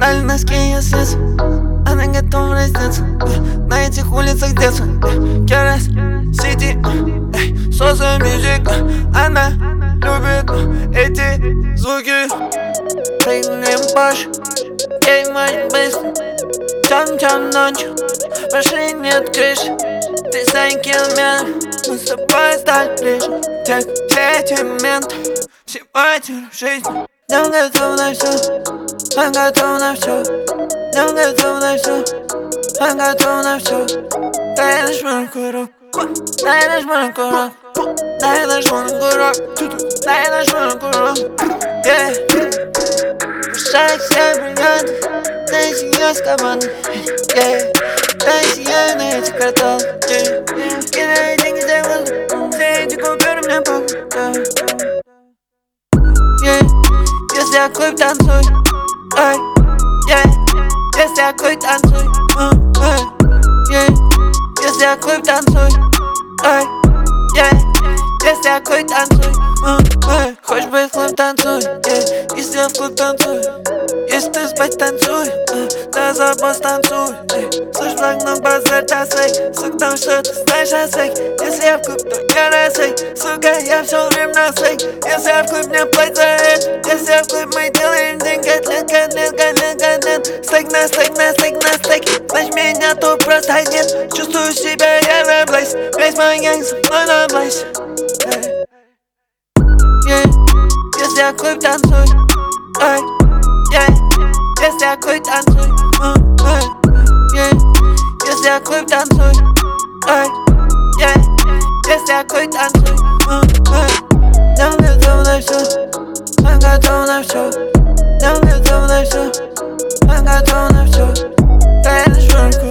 Дали носки я слез, она готова раздеться на этих улицах детства. Керас, Сити, Соса Мьюзик. Она любит эти звуки. Прыгнем Пош, ей мой быстро. Тем ночью, пошли нет крыши. Ты за километр, мы с тобой стали ближе. Все эти моменты сегодня в жизни. Я готов на все, я готов на все. Я готов на все, я готов на все. Дай наш мой курок, дай наш мой курок, дай наш мой курок, дай наш мой курок. Пускай все бригады, дай ее с командой. Дай ее на эти кварталы. Кидай деньги за воздух, все эти купюры мне похуй. Если я клуб танцуй, если я клуб танцуй, если я клуб танцуй, если я клуб танцуй, хочешь быть в клуб танцуй, если я в клуб танцуй, если ты спать танцуй, да за босс танцуй. Слышь, благ на базар тасай, сука, там что ты знаешь о свек. Если я в клуб, то я на свек, сука, я все время на свек. Если я в клуб, мне платят за это. Если я в клуб, мы делаем деньги, стейк на стейк, на стейк, на стейк. Значит, меня тут просто нет. Чувствую себя, я на блейз. Весь мой гэнг со мной на блейз. Если я в клуб танцуй, если я клуб танцуй, если я клуб танцуй, если я клуб танцуй, я готов на все, я готов на все, я готов на все, я готов на все. Дай наш